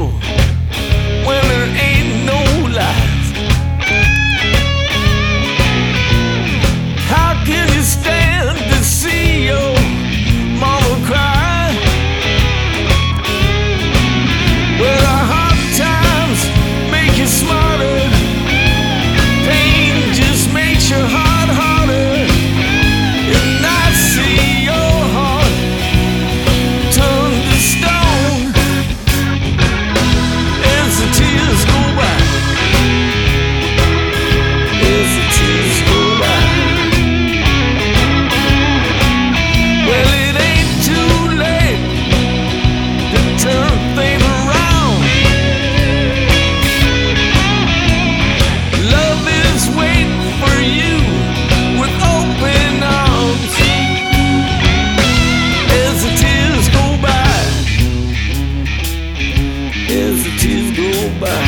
when there ain't no life? How can you stand to see your mama cry? Well, the hard times make you smarter. Pain just makes your heart harder. And I see your heart turn to stone as the tears go by. As the tears go by. Well, it ain't too late to turn things around. Love is waiting for you with open arms as the tears go by. As the tears go by.